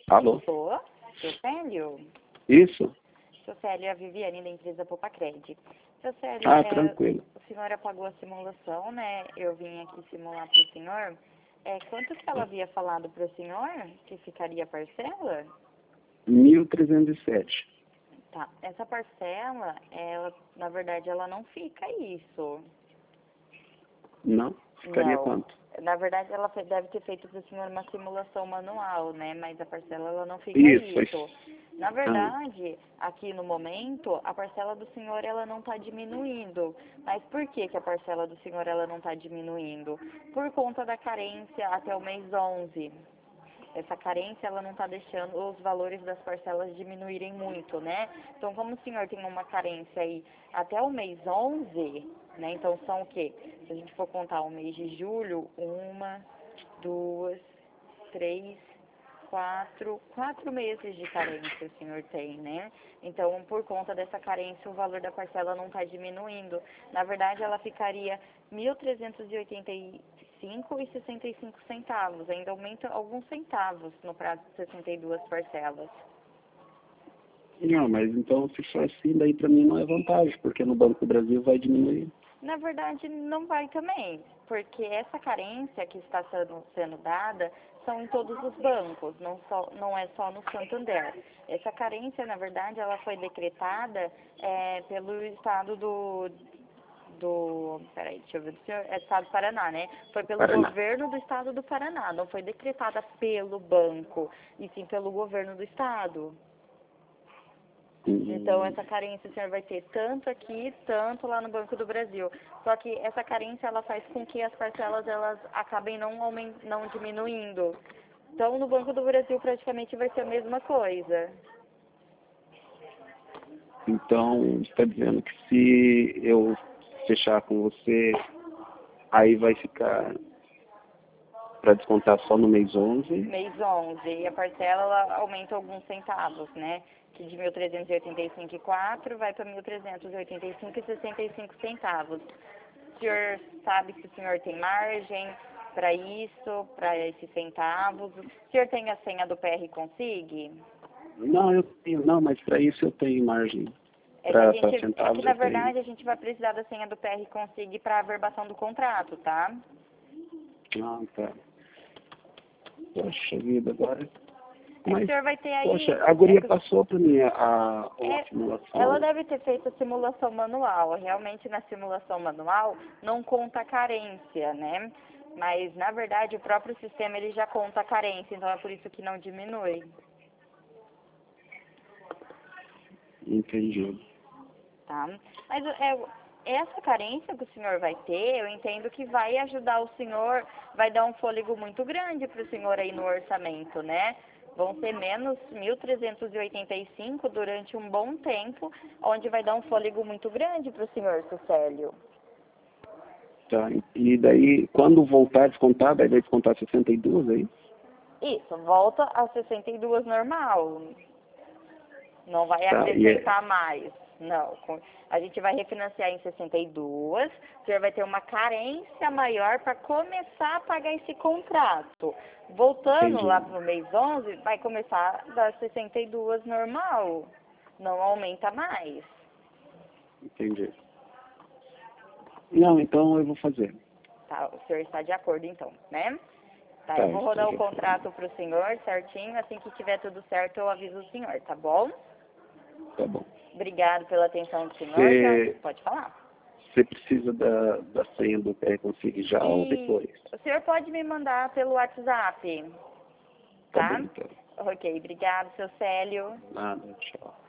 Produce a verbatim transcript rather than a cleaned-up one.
Alô? Sou, seu Célio? Isso? Seu Célio, é a Viviane da empresa Popacred. Seu Célio, Ah, é, tranquilo. o senhor apagou a simulação, né? Eu vim aqui simular para o senhor. É, quanto que ela havia falado para o senhor que ficaria a parcela? mil trezentos e sete. Tá, essa parcela, ela, na verdade, ela não fica isso. Não? Ficaria Não. quanto? Na verdade, ela fe- deve ter feito para o senhor uma simulação manual, né? Mas a parcela, ela não fica Isso, isso. isso. Na Ah, verdade, aqui no momento, a parcela do senhor, ela não está diminuindo. Mas por que que a parcela do senhor, ela não está diminuindo? Por conta da carência até o mês onze. Essa carência, ela não está deixando os valores das parcelas diminuírem muito, né? Então, como o senhor tem uma carência aí até o mês onze, né? Então, são o quê? Se a gente for contar o mês de julho, uma, duas, três, quatro, quatro meses de carência o senhor tem, né? Então, por conta dessa carência, o valor da parcela não está diminuindo. Na verdade, ela ficaria mil trezentos e oitenta e cinco reais e sessenta e cinco centavos. Ainda aumenta alguns centavos no prazo de sessenta e duas parcelas. não, mas então se for assim, daí pra mim não é vantagem, porque no Banco do Brasil vai diminuir. Na verdade, não vai também, porque essa carência que está sendo, sendo dada são em todos os bancos, não, só, não é só no Santander. Essa carência, na verdade, ela foi decretada é, pelo estado do... do peraí, deixa eu ver, do senhor, é estado do Paraná, né? Foi pelo Paraná. governo do estado do Paraná, não foi decretada pelo banco, e sim pelo governo do estado. Então, Hum, essa carência o senhor vai ter tanto aqui, tanto lá no Banco do Brasil. Só que essa carência, ela faz com que as parcelas, elas acabem não, aumen- não diminuindo. Então, no Banco do Brasil, praticamente vai ser a mesma coisa. então, você está dizendo que se eu fechar com você, aí vai ficar para descontar só no mês onze. Mês onze, e a parcela, ela aumenta alguns centavos, né? Que de mil trezentos e oitenta e cinco vírgula quatro vai para mil trezentos e oitenta e cinco vírgula sessenta e cinco centavos. O senhor sabe se o senhor tem margem para isso, para esses centavos? O senhor tem a senha do P R Consig? Não, eu tenho, não, mas para isso eu tenho margem. É que, a Para gente, é centavos que, na eu tenho. verdade, a gente vai precisar da senha do P R Consig para a averbação do contrato, tá? Ah, tá. Poxa vida, agora. É que o Mas, senhor vai ter aí... poxa, a É guria que, passou para mim a, a, a é, ela simulação. deve ter feito a simulação manual. Realmente, na simulação manual, não conta a carência, né? Mas, na verdade, o próprio sistema, ele já conta a carência. Então, é por isso que não diminui. Entendi. Tá? Mas é, essa carência que o senhor vai ter, eu entendo que vai ajudar o senhor, vai dar um fôlego muito grande para o senhor aí no orçamento, né? Vão ser menos mil trezentos e oitenta e cinco durante um bom tempo, onde vai dar um fôlego muito grande para o senhor, Sucélio. Tá. E daí, quando voltar a descontar, daí vai descontar sessenta e duas aí? Isso, volta a sessenta e duas normal. Não vai Tá. E é, acrescentar mais. Não. A gente vai refinanciar em sessenta e duas. O senhor vai ter uma carência maior para começar a pagar esse contrato. Voltando entendi. lá para o mês onze, vai começar das sessenta e duas normal. Não aumenta mais. Entendi. Não, então eu vou fazer. Tá? O senhor está de acordo, então, né? Tá, Tá, eu vou rodar estou o de acordo. contrato para o senhor certinho. Assim que tiver tudo certo, eu aviso o senhor, tá bom? Tá bom. Obrigado pela atenção do senhor. Já Você pode falar. você precisa da, da senha do P R Consig já ou E depois? o senhor pode me mandar pelo WhatsApp, Tá bom, tá? então. Ok, obrigado, seu Célio. Nada, tchau.